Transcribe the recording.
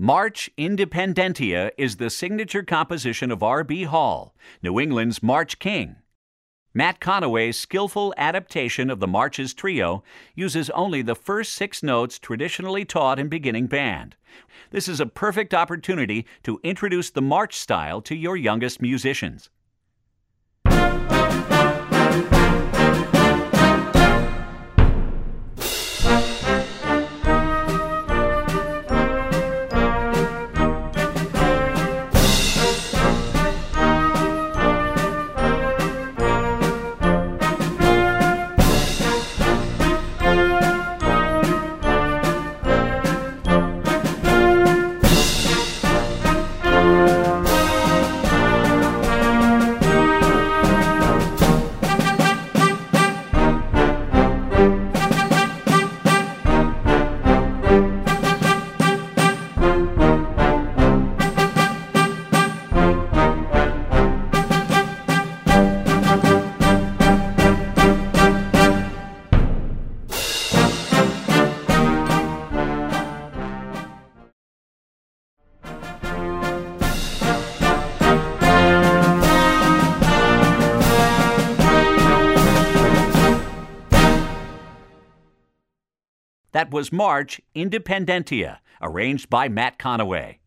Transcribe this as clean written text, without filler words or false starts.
March Independentia is the signature composition of R.B. Hall, New England's March King. Matt Conaway's skillful adaptation of the Marches Trio uses only the first 6 notes traditionally taught in beginning band. This is a perfect opportunity to introduce the march style to your youngest musicians. That was March Independentia, arranged by Matt Conaway.